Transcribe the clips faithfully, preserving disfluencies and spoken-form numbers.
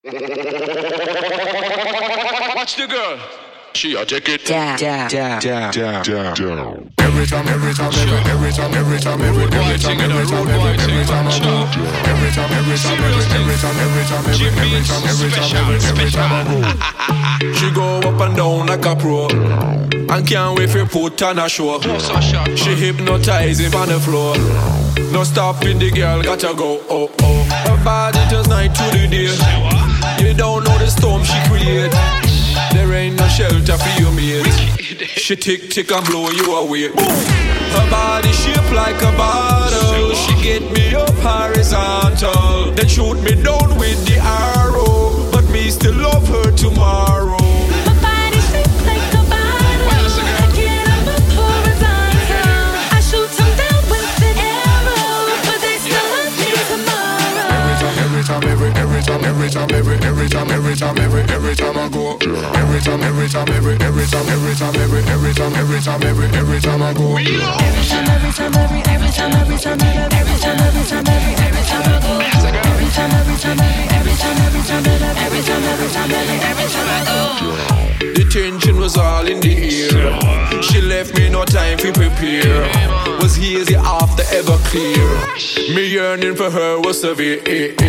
Watch the girl. She a take it down, down, down, down, down, down, down. Every time, every time, every, every time, every time, every, every time, every time, every, every time I go. Every time, every time, every, every time, every time, every, every time, every time, every, every time I go. She go up and down like a pro, and can't wait for put on a show. She hypnotizing on the floor. No stopping, the girl gotta go. Oh oh, her body just night to the day. You don't know the storm she create. There ain't no shelter for your mate. She tick tick and blow you away. Her body shaped like a bottle. She get me up horizontal, then shoot me down with the arrow. But me still love her tomorrow. Her body shaped like a bottle. I get up up horizontal. I shoot them down with an arrow, but they still love me tomorrow. Every time, every, every time, every time, every, every time, every time, every, every time I go. Every time, every time, every, every time, every time, every, every time, every time, every, every time I go. Every time, every time, every, every time, every time, every time, every time, every, every time I go. Every time, every time, every, every time, every time, every time, every time, every, every time I go. The tension was all in the air. She left me no time to prepare. Was hazy after ever clear. Me yearning for her was severe.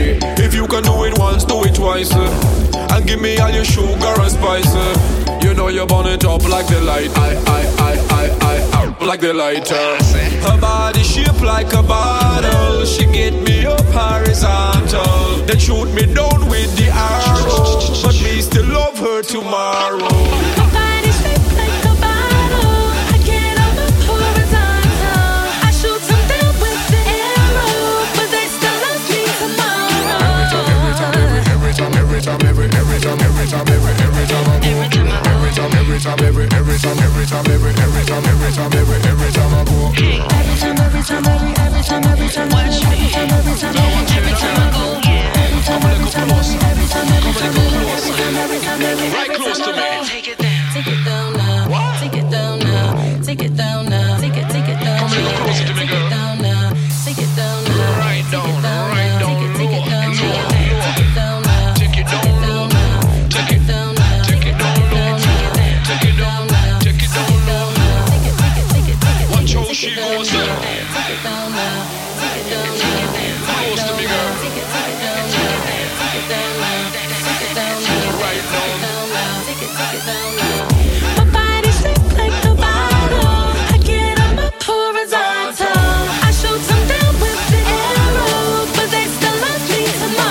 If you can do it once, do it twice. And give me all your sugar and spice. You know you burn it up like the light. I, I, I, I, I, I like the lighter. Her body shaped like a bottle. She get me up horizontal, then shoot me down with the arrow. But me still love her tomorrow. Her body shaped like a bottle. I get up up horizontal. I shoot them down with the arrow, but they still love me tomorrow. Every time, every time, every time, every, every time, every time, every, every time I go. Every time, every time, every, every time, every time, every, every time, every time, every, every time I go. Every time, every time, every, every time, every time, every time, every time, every time I go. Every time, every time, every, every time, every time, every time, every time, every, right close to me. take it down, take it down now, take it down now, take it down now, take it, take it down now, take it down now, take it down now, Right down, right down, take it down low, now, take it down now, take it down low, take it down, take it down low, take it down, take it down low. take it, take it, take it, take it. Watch how she goes down. Take it down now, take it down now, Close to me, girl. take it, take it down now, take it down now, take it down now, Right down. down now, take it, take it down now. My body shaped like a bottle. I get up up horizontal. I shoot them down with the arrow, but they still love me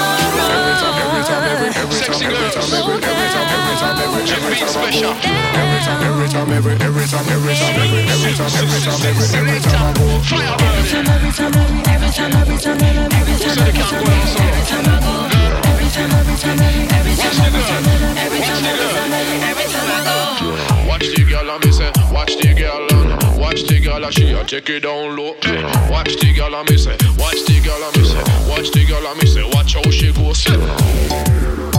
tomorrow. Sexy girls. Jim Bean special. Every time, every time, every, every time, every time, every, every time, every time, every, every time I go. Every time, every time, every, every time, every time, every time, every time, every time I go. Every time, every time, every, every time, every time, every time, every time, every time I go. Watch the girl and me say, watch the girl and watch the girl and she a take it down low. Watch the girl and me say, watch the girl and me say, watch the girl and me say, watch how she goes.